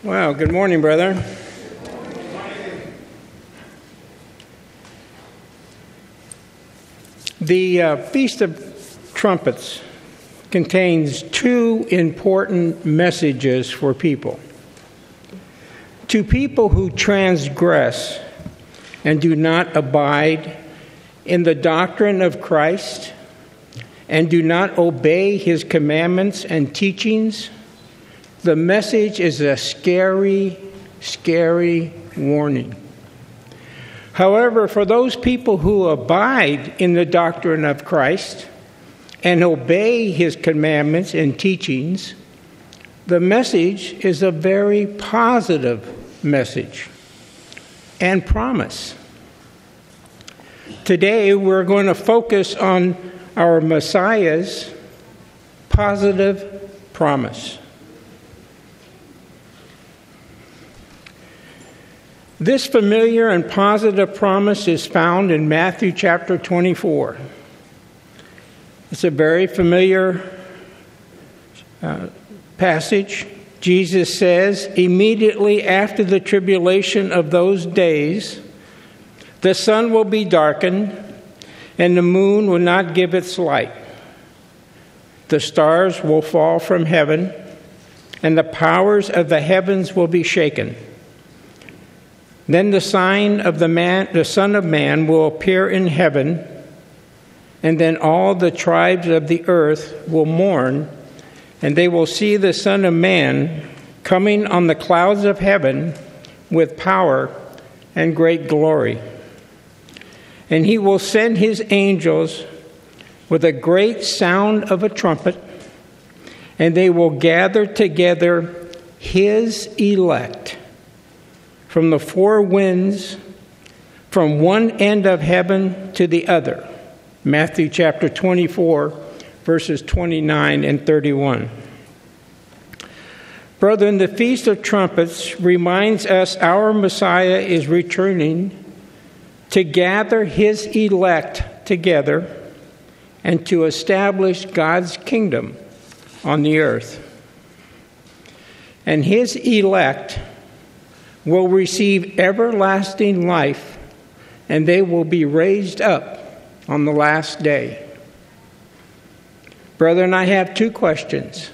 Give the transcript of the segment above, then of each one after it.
Well, good morning, brother. The Feast of Trumpets contains two important messages for people. To people who transgress and do not abide in the doctrine of Christ and do not obey his commandments and teachings, the message is a scary, scary warning. However, for those people who abide in the doctrine of Christ and obey his commandments and teachings, the message is a very positive message and promise. Today, we're going to focus on our Messiah's positive promise. This familiar and positive promise is found in Matthew chapter 24. It's a very familiar passage. Jesus says, immediately after the tribulation of those days, the sun will be darkened, and the moon will not give its light. The stars will fall from heaven, and the powers of the heavens will be shaken. Then the sign of the Son of Man will appear in heaven, and then all the tribes of the earth will mourn, and they will see the Son of Man coming on the clouds of heaven with power and great glory. And he will send his angels with a great sound of a trumpet, and they will gather together his elect from the four winds, from one end of heaven to the other. Matthew chapter 24, verses 29 and 31. Brethren, the Feast of Trumpets reminds us our Messiah is returning to gather his elect together and to establish God's kingdom on the earth. And his elect will receive everlasting life, and they will be raised up on the last day. Brethren, I have two questions.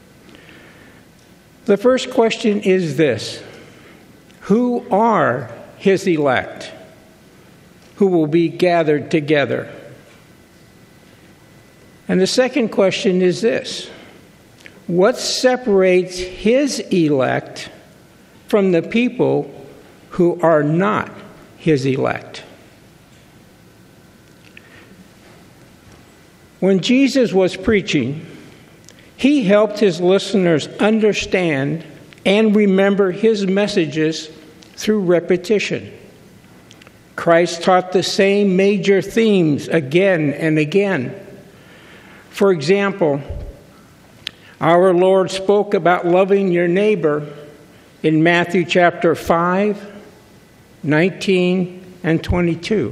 The first question is this: who are his elect who will be gathered together? And the second question is this: what separates his elect from the people who are not his elect? When Jesus was preaching, he helped his listeners understand and remember his messages through repetition. Christ taught the same major themes again and again. For example, our Lord spoke about loving your neighbor in Matthew chapter 5, 19, and 22.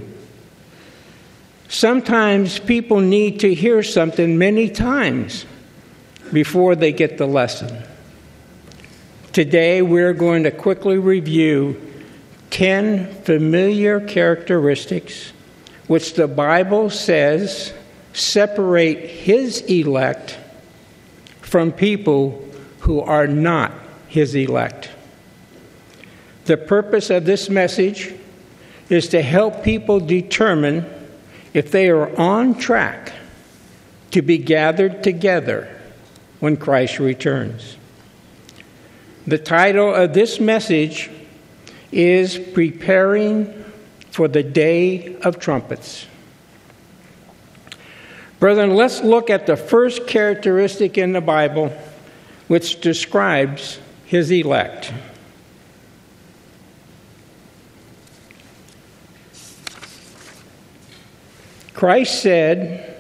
Sometimes people need to hear something many times before they get the lesson. Today, we're going to quickly review 10 familiar characteristics which the Bible says separate his elect from people who are not his elect. The purpose of this message is to help people determine if they are on track to be gathered together when Christ returns. The title of this message is Preparing for the Day of Trumpets. Brethren, let's look at the first characteristic in the Bible which describes his elect. Christ said,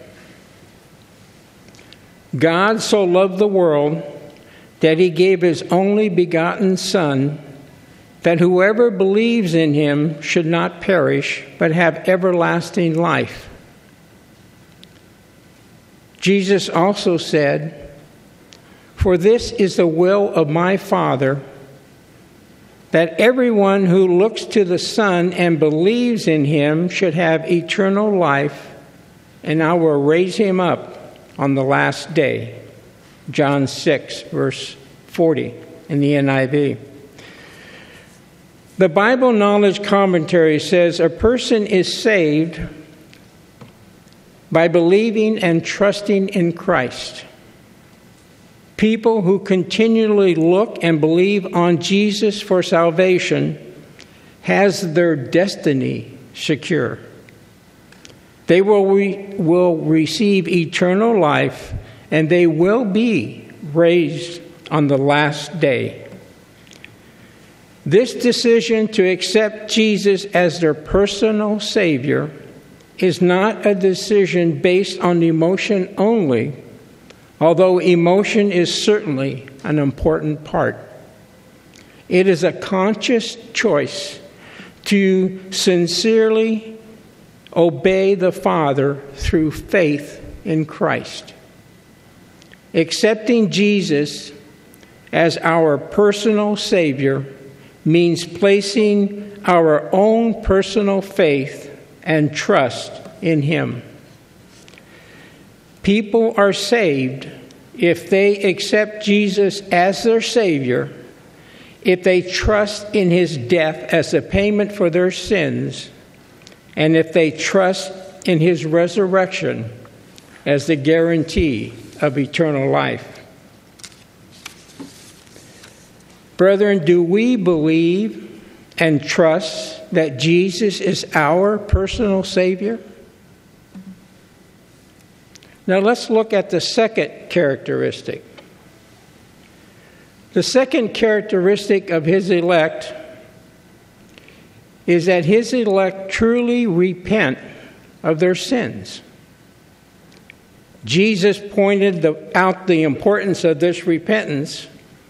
God so loved the world that he gave his only begotten Son, that whoever believes in him should not perish, but have everlasting life. Jesus also said, for this is the will of my Father, that everyone who looks to the Son and believes in him should have eternal life, and I will raise him up on the last day. John 6, verse 40 in the NIV. The Bible Knowledge Commentary says a person is saved by believing and trusting in Christ. People who continually look and believe on Jesus for salvation has their destiny secure. They will receive eternal life, and they will be raised on the last day. This decision to accept Jesus as their personal Savior is not a decision based on emotion only, although emotion is certainly an important part. It is a conscious choice to sincerely obey the Father through faith in Christ. Accepting Jesus as our personal Savior means placing our own personal faith and trust in him. People are saved if they accept Jesus as their Savior, if they trust in his death as a payment for their sins, and if they trust in his resurrection as the guarantee of eternal life. Brethren, do we believe and trust that Jesus is our personal Savior? Now let's look at the second characteristic. The second characteristic of his elect is that his elect truly repent of their sins. Jesus pointed out the importance of this repentance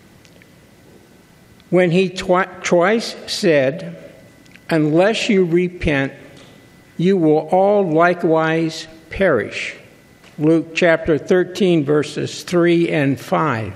when he twice said, "Unless you repent, you will all likewise perish." Luke chapter 13, verses 3 and 5.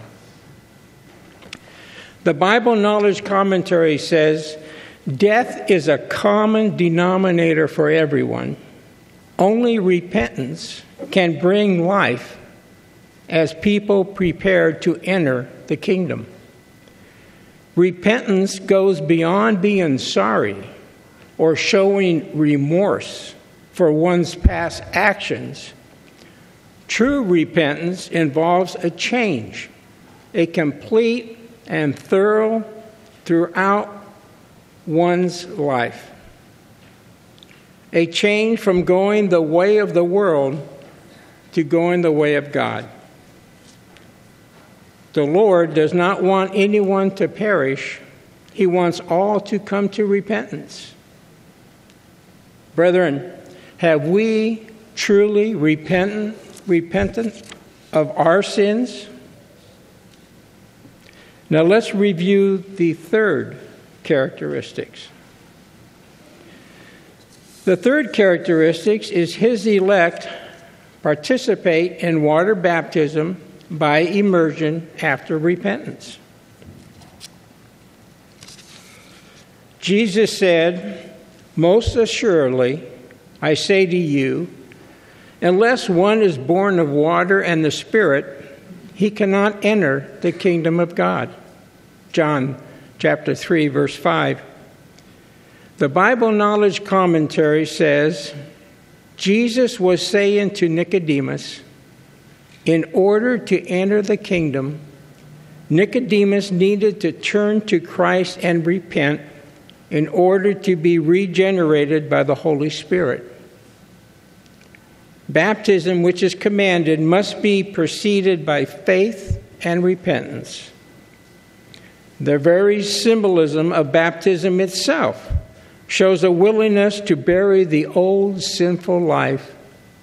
The Bible Knowledge Commentary says, death is a common denominator for everyone. Only repentance can bring life as people prepare to enter the kingdom. Repentance goes beyond being sorry or showing remorse for one's past actions. True repentance involves a change, a complete and thorough throughout one's life. A change from going the way of the world to going the way of God. The Lord does not want anyone to perish. He wants all to come to repentance. Brethren, have we truly repentant of our sins? Now let's review the third characteristics. The third characteristic is his elect participate in water baptism by immersion after repentance. Jesus said, "Most assuredly, I say to you, unless one is born of water and the Spirit, he cannot enter the kingdom of God." John chapter 3, verse 5. The Bible Knowledge Commentary says, Jesus was saying to Nicodemus, in order to enter the kingdom, Nicodemus needed to turn to Christ and repent in order to be regenerated by the Holy Spirit. Baptism, which is commanded, must be preceded by faith and repentance. The very symbolism of baptism itself shows a willingness to bury the old sinful life.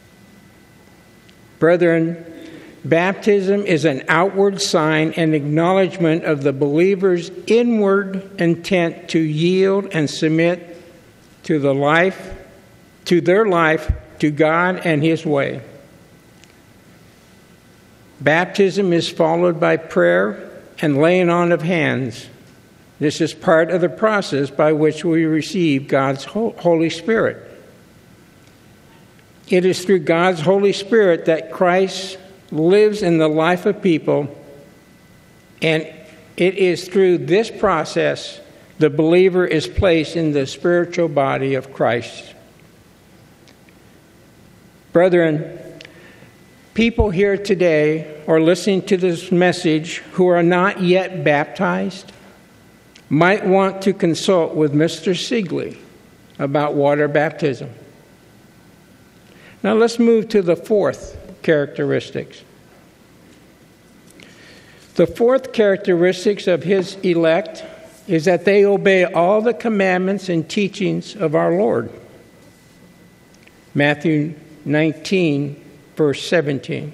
Brethren, baptism is an outward sign and acknowledgement of the believer's inward intent to yield and submit to their life to God and His way. Baptism is followed by prayer and laying on of hands. This is part of the process by which we receive God's Holy Spirit. It is through God's Holy Spirit that Christ lives in the life of people, and it is through this process the believer is placed in the spiritual body of Christ. Brethren, people here today or listening to this message who are not yet baptized might want to consult with Mr. Sigley about water baptism. Now let's move to the fourth characteristics. The fourth characteristics of his elect is that they obey all the commandments and teachings of our Lord. Matthew 19, verse 17.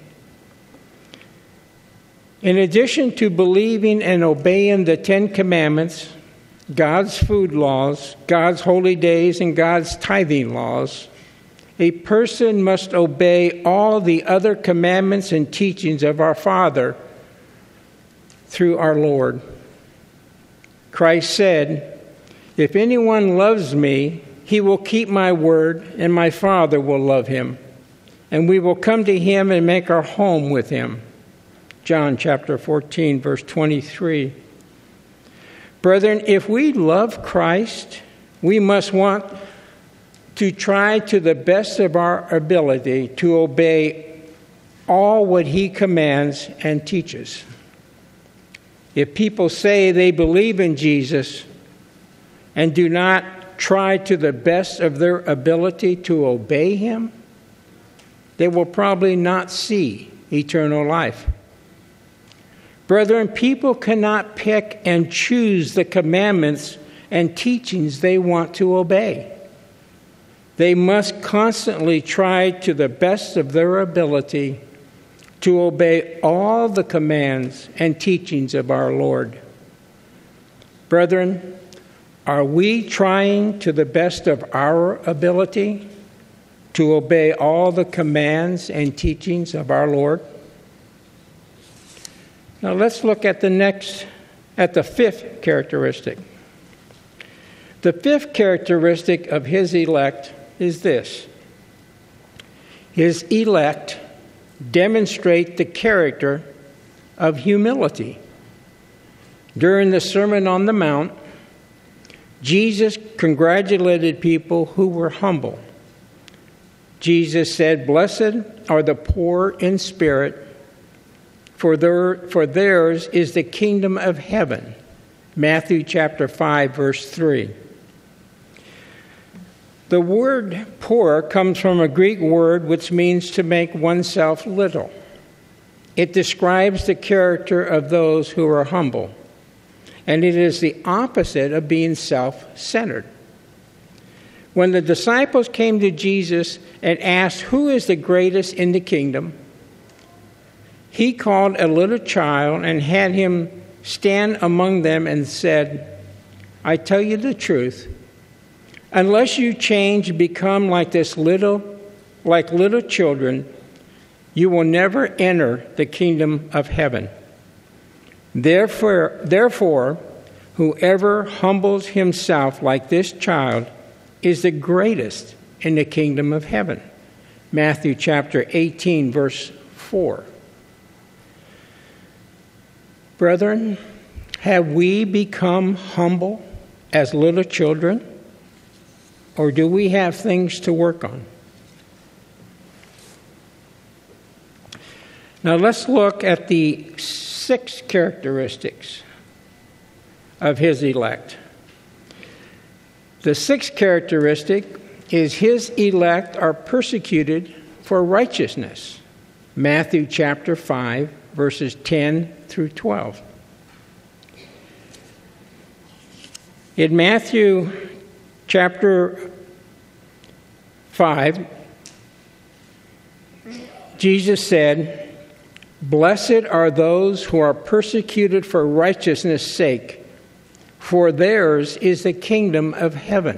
In addition to believing and obeying the Ten Commandments, God's food laws, God's holy days, and God's tithing laws, a person must obey all the other commandments and teachings of our Father through our Lord. Christ said, "If anyone loves me, he will keep my word, and my Father will love him, and we will come to him and make our home with him." John chapter 14, verse 23. Brethren, if we love Christ, we must want to try to the best of our ability to obey all what he commands and teaches. If people say they believe in Jesus and do not try to the best of their ability to obey him, they will probably not see eternal life. Brethren, people cannot pick and choose the commandments and teachings they want to obey. They must constantly try to the best of their ability to obey all the commands and teachings of our Lord. Brethren, are we trying to the best of our ability to obey all the commands and teachings of our Lord? Now let's look at the fifth characteristic. The fifth characteristic of his elect is this: his elect demonstrate the character of humility. During the Sermon on the Mount, Jesus congratulated people who were humble. Jesus said, "Blessed are the poor in spirit, for theirs is the kingdom of heaven." Matthew chapter 5, verse 3. The word poor comes from a Greek word which means to make oneself little. It describes the character of those who are humble, and it is the opposite of being self-centered. When the disciples came to Jesus and asked, "Who is the greatest in the kingdom?" he called a little child and had him stand among them and said, "I tell you the truth, unless you change and become like little children, you will never enter the kingdom of heaven. Therefore, whoever humbles himself like this child is the greatest in the kingdom of heaven." Matthew chapter 18, verse 4. Brethren, have we become humble as little children? Or do we have things to work on? Now let's look at the 6 characteristics of his elect. The 6th characteristic is his elect are persecuted for righteousness. Matthew chapter 5, verses 10 through 12. In Matthew chapter 5, Jesus said, "Blessed are those who are persecuted for righteousness' sake, for theirs is the kingdom of heaven.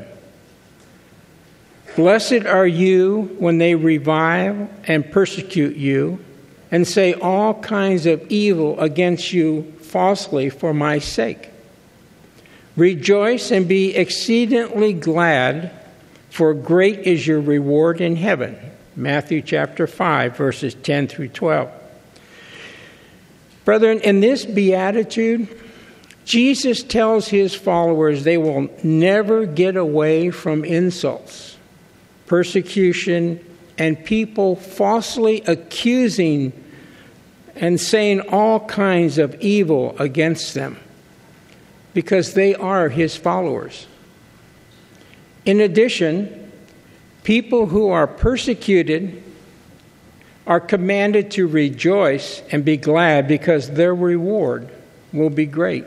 Blessed are you when they revile and persecute you, and say all kinds of evil against you falsely for my sake. Rejoice and be exceedingly glad, for great is your reward in heaven. Matthew chapter 5, verses 10 through 12. Brethren, in this beatitude, Jesus tells his followers they will never get away from insults, persecution, and people falsely accusing and saying all kinds of evil against them, because they are his followers. In addition, people who are persecuted are commanded to rejoice and be glad, because their reward will be great.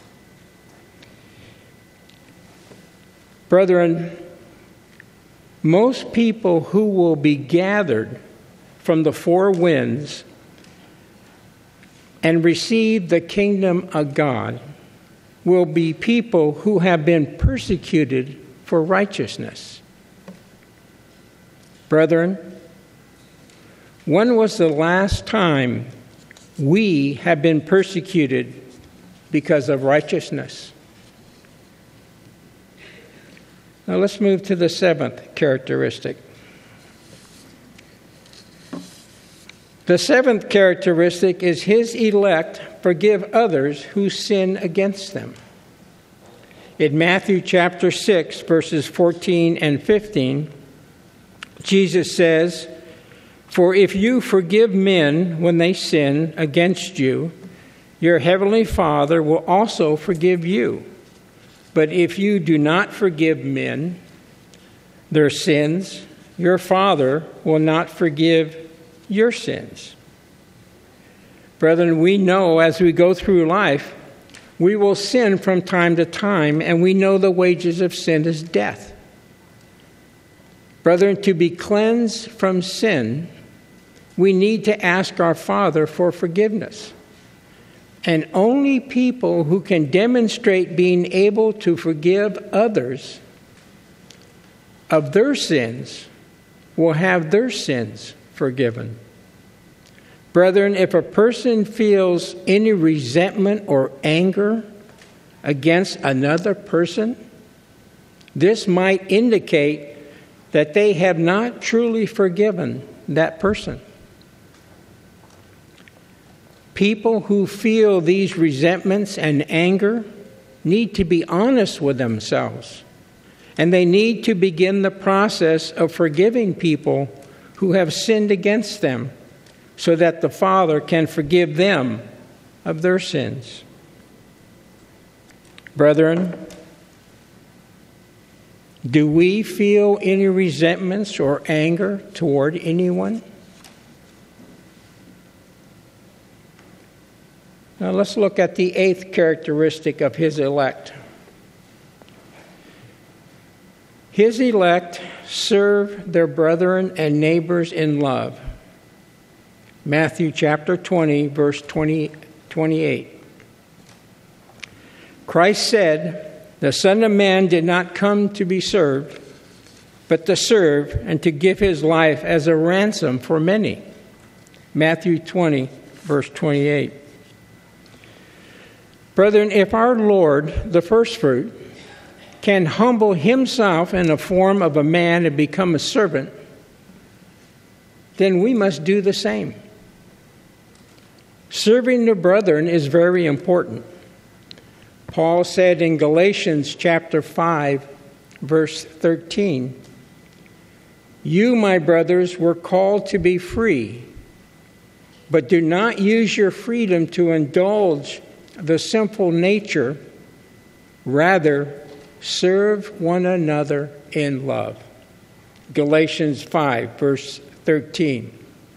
Brethren, most people who will be gathered from the four winds and receive the kingdom of God will be people who have been persecuted for righteousness. Brethren, when was the last time we have been persecuted because of righteousness? Now let's move to the seventh characteristic. The seventh characteristic is his elect forgive others who sin against them. In Matthew chapter 6, verses 14 and 15, Jesus says, "For if you forgive men when they sin against you, your heavenly Father will also forgive you. But if you do not forgive men their sins, your Father will not forgive your sins." Brethren, we know as we go through life, we will sin from time to time, and we know the wages of sin is death. Brethren, to be cleansed from sin, we need to ask our Father for forgiveness. And only people who can demonstrate being able to forgive others of their sins will have their sins forgiven. Brethren, if a person feels any resentment or anger against another person, this might indicate that they have not truly forgiven that person. People who feel these resentments and anger need to be honest with themselves, and they need to begin the process of forgiving people who have sinned against them, so that the Father can forgive them of their sins. Brethren, do we feel any resentments or anger toward anyone? Now let's look at the eighth characteristic of his elect. His elect serve their brethren and neighbors in love. Matthew chapter 20, verse 28. Christ said, "The Son of Man did not come to be served, but to serve and to give his life as a ransom for many." Matthew 20, verse 28. Brethren, if our Lord, the first fruit, can humble himself in the form of a man and become a servant, then we must do the same. Serving the brethren is very important. Paul said in Galatians chapter 5, verse 13, "You, my brothers, were called to be free, but do not use your freedom to indulge the sinful nature. Rather, serve one another in love." Galatians 5, verse 13.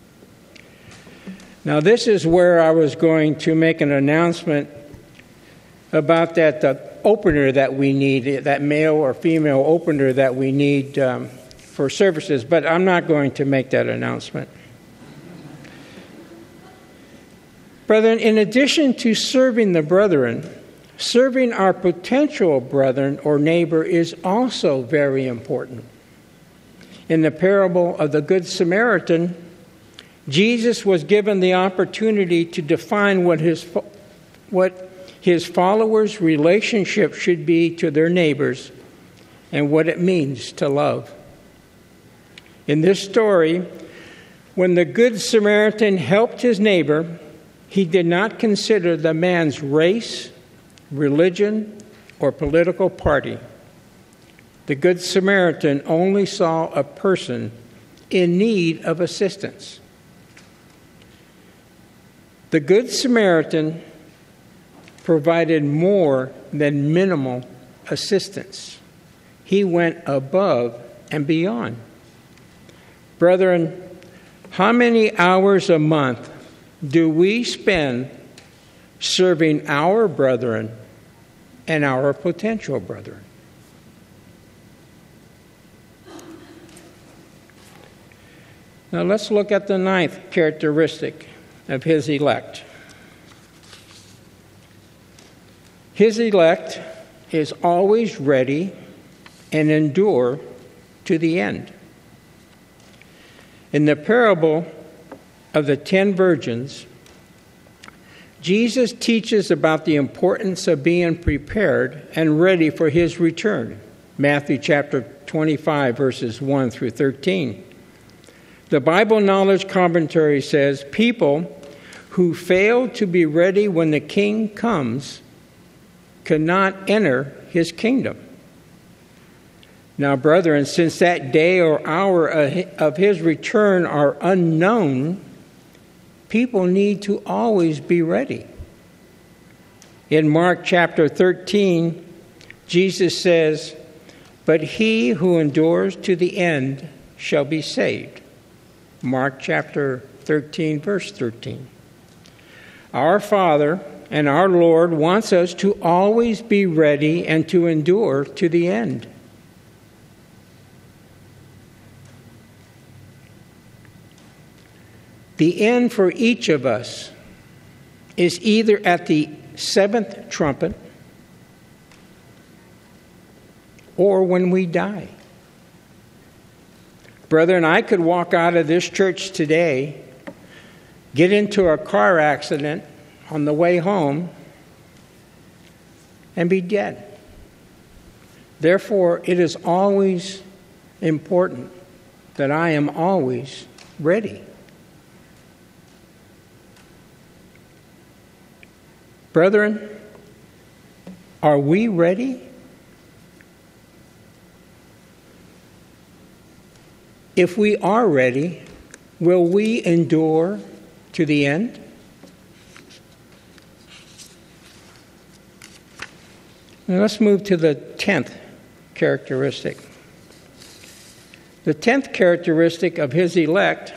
Now, this is where I was going to make an announcement about that opener that we need, that male or female opener that we need for services, but I'm not going to make that announcement. Brethren, in addition to serving the brethren, serving our potential brethren or neighbor is also very important. In the parable of the Good Samaritan, Jesus was given the opportunity to define what his followers' relationship should be to their neighbors and what it means to love. In this story, when the Good Samaritan helped his neighbor, he did not consider the man's race, religion, or political party. The Good Samaritan only saw a person in need of assistance. The Good Samaritan provided more than minimal assistance. He went above and beyond. Brethren, how many hours a month do we spend serving our brethren and our potential brethren? Now let's look at the ninth characteristic of his elect. His elect is always ready and endure to the end. In the parable of the 10 virgins, Jesus teaches about the importance of being prepared and ready for his return. Matthew chapter 25, verses 1 through 13. The Bible Knowledge Commentary says, people who fail to be ready when the King comes cannot enter his kingdom. Now, brethren, since that day or hour of his return are unknown, people need to always be ready. In Mark chapter 13, Jesus says, "But he who endures to the end shall be saved." Mark chapter 13, verse 13. Our Father and our Lord wants us to always be ready and to endure to the end. The end for each of us is either at the seventh trumpet or when we die. Brethren, I could walk out of this church today, get into a car accident on the way home, and be dead. Therefore, it is always important that I am always ready. Brethren, are we ready? If we are ready, will we endure to the end? Now let's move to the 10th characteristic. The 10th characteristic of his elect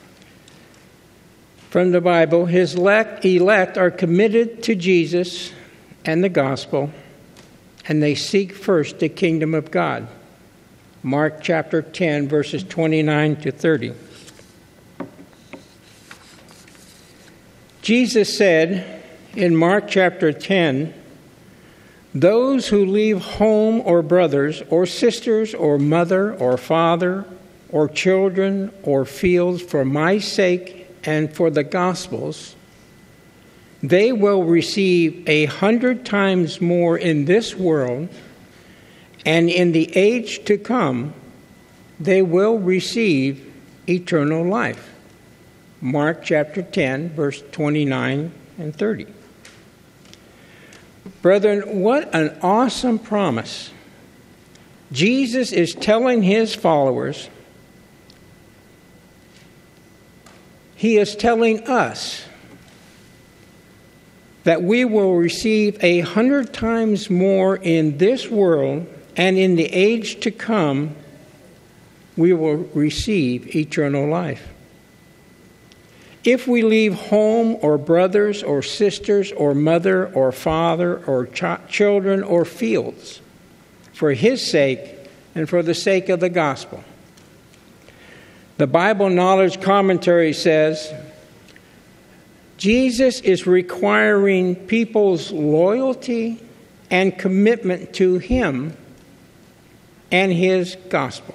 from the Bible, his elect are committed to Jesus and the gospel, and they seek first the kingdom of God. Mark chapter 10, verses 29 to 30. Jesus said in Mark chapter 10, "Those who leave home or brothers or sisters or mother or father or children or fields for my sake and for the gospel's, they will receive 100 times more in this world, and in the age to come, they will receive eternal life." Mark chapter 10, verse 29 and 30. Brethren, what an awesome promise. Jesus is telling his followers, he is telling us that we will receive 100 times more in this world, and in the age to come, we will receive eternal life. If we leave home or brothers or sisters or mother or father or children or fields for his sake and for the sake of the gospel. The Bible Knowledge Commentary says, Jesus is requiring people's loyalty and commitment to him and his gospel.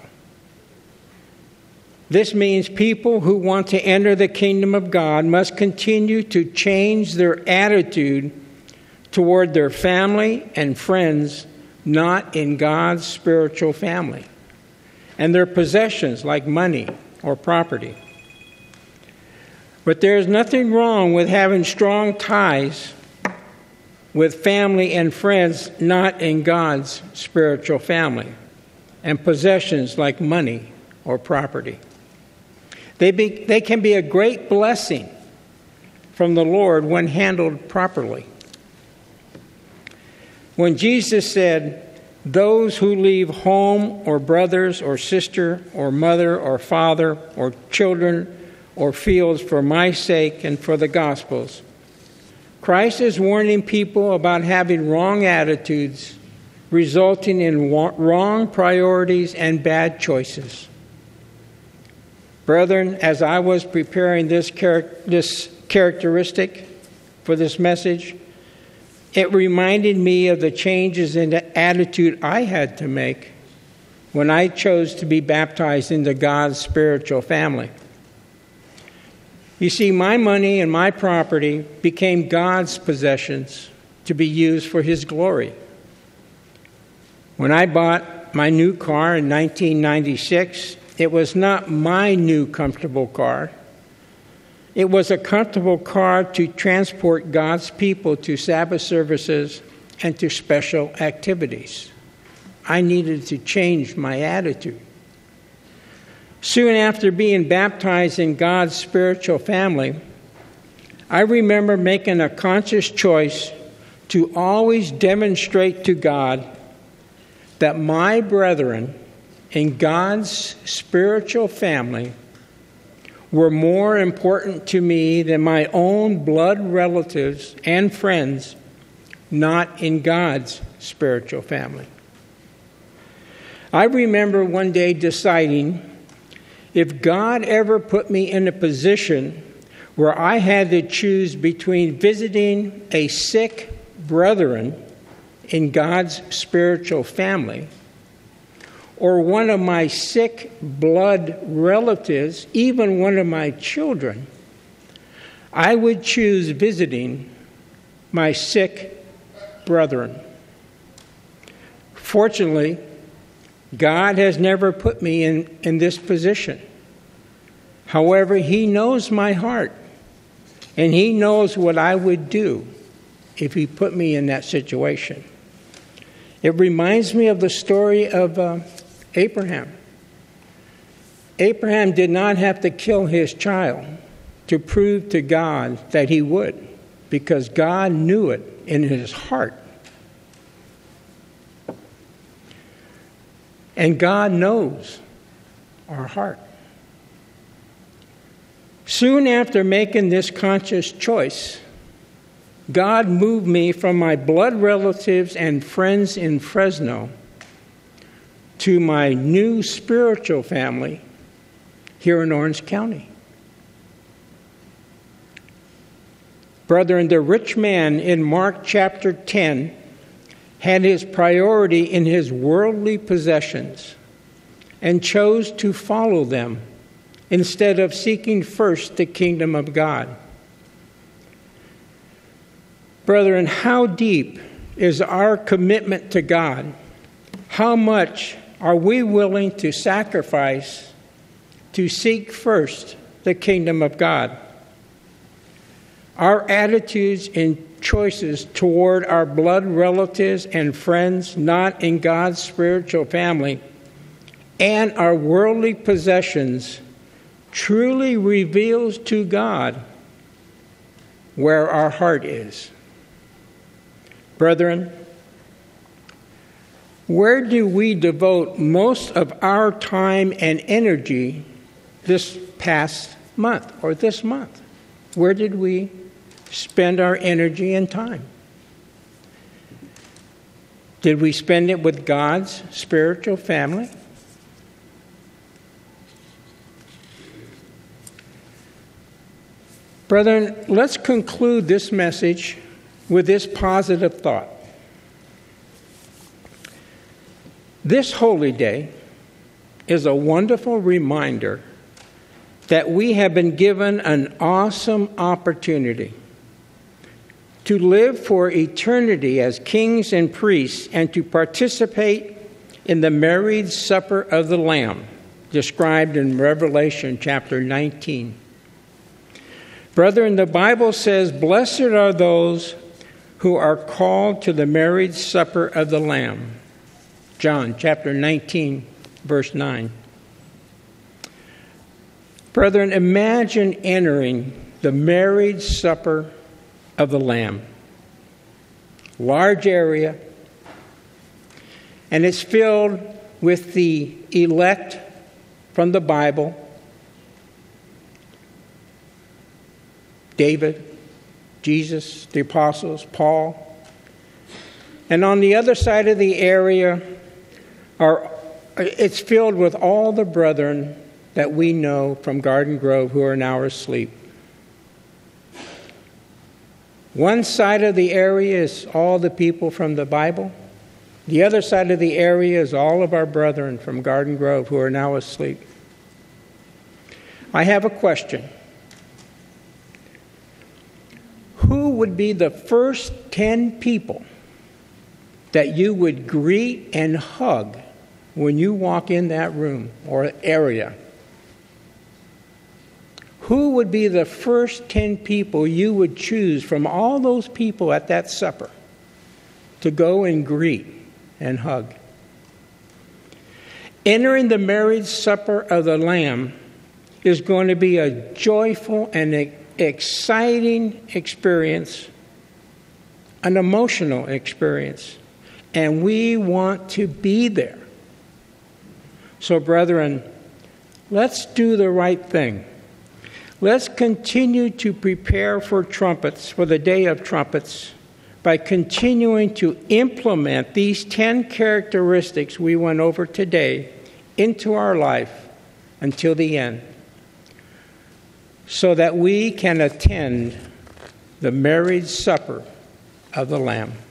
This means people who want to enter the kingdom of God must continue to change their attitude toward their family and friends not in God's spiritual family, and their possessions like money or property. But there is nothing wrong with having strong ties with family and friends not in God's spiritual family, and possessions like money or property. They can be a great blessing from the Lord when handled properly. When Jesus said, "Those who leave home or brothers or sister or mother or father or children or fields for my sake and for the gospel's," Christ is warning people about having wrong attitudes, resulting in wrong priorities and bad choices. Brethren, as I was preparing this characteristic for this message, it reminded me of the changes in the attitude I had to make when I chose to be baptized into God's spiritual family. You see, my money and my property became God's possessions to be used for His glory. When I bought my new car in 1996, it was not my new comfortable car. It was a comfortable car to transport God's people to Sabbath services and to special activities. I needed to change my attitude. Soon after being baptized in God's spiritual family, I remember making a conscious choice to always demonstrate to God that my brethren in God's spiritual family were more important to me than my own blood relatives and friends not in God's spiritual family. I remember one day deciding, if God ever put me in a position where I had to choose between visiting a sick brethren in God's spiritual family or one of my sick blood relatives, even one of my children, I would choose visiting my sick brethren. Fortunately, God has never put me in this position. However, He knows my heart, and He knows what I would do if He put me in that situation. It reminds me of the story of Abraham. Abraham did not have to kill his child to prove to God that he would, because God knew it in his heart. And God knows our heart. Soon after making this conscious choice, God moved me from my blood relatives and friends in Fresno to my new spiritual family here in Orange County. Brethren, the rich man in Mark chapter 10 had his priority in his worldly possessions and chose to follow them instead of seeking first the kingdom of God. Brethren, how deep is our commitment to God? How much are we willing to sacrifice to seek first the kingdom of God? Our attitudes and choices toward our blood relatives and friends not in God's spiritual family and our worldly possessions truly reveals to God where our heart is. Brethren, where do we devote most of our time and energy this past month or this month? Where did we spend our energy and time? Did we spend it with God's spiritual family? Brethren, let's conclude this message with this positive thought. This holy day is a wonderful reminder that we have been given an awesome opportunity to live for eternity as kings and priests, and to participate in the marriage supper of the Lamb, described in Revelation chapter 19. Brethren, the Bible says, "Blessed are those who are called to the marriage supper of the Lamb." John chapter 19, verse 9. Brethren, imagine entering the marriage supper of the Lamb. Large area, and it's filled with the elect from the Bible: David, Jesus, the apostles, Paul. And on the other side of the area it's filled with all the brethren that we know from Garden Grove who are now asleep. One side of the area is all the people from the Bible. The other side of the area is all of our brethren from Garden Grove who are now asleep. I have a question. Who would be the first 10 people that you would greet and hug when you walk in that room or area? Who would be the first 10 people you would choose from all those people at that supper to go and greet and hug? Entering the marriage supper of the Lamb is going to be a joyful and exciting experience, an emotional experience, and we want to be there. So, brethren, let's do the right thing. Let's continue to prepare for the Day of Trumpets, by continuing to implement these 10 characteristics we went over today into our life until the end, so that we can attend the marriage supper of the Lamb.